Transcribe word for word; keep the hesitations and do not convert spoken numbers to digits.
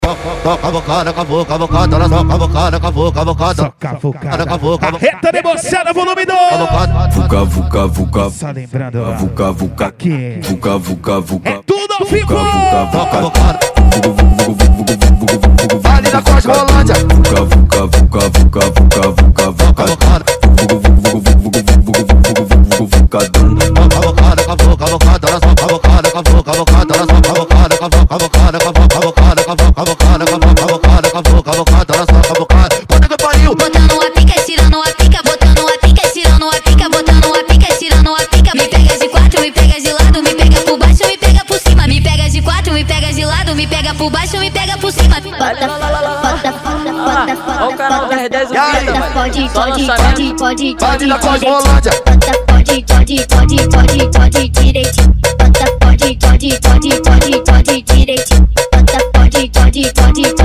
Cavocada, cavocada, cavocada, ela só cavocada, cavocada, Só cavucada. cavocada. Reta negociada, volume dois. Vuca, vuca, vuca. Só lembrando, ó, Vuca, vuca. aqui Vuca, vuca, vuca. é tudo ao vivo. Cavocada. Ali na Cosmolândia. Vuca, vuca, vuca, vuca, vuca, vuca, vuca. Cavocada. Vucadão. Cavocada, cavocada, ela só cavocada, cavocada, ela só cavocada, cavocada, cavocada, cavocada, cavocada, cavocada, cavocada, ela só cavocada. Puta que pariu. Botando uma pica, tirando uma pica, botando uma pica, tirando uma pica, botando uma pica, tirando uma pica. Me pega de quatro, me pega de lado, me pega por baixo, me pega por cima. Me pega de quatro, me pega de lado, me pega por baixo, me pega por cima. Bota, bota, bota, bota, Ó o canal dez dez bota, pode, pode, pode, pode, Ali na pode, Cosmolândia. bota, pode, pode, pode, pode, pode, direitinho. Bota, pode, pode, pode, pode, pode, direitinho. Bota, pode, pode, pode,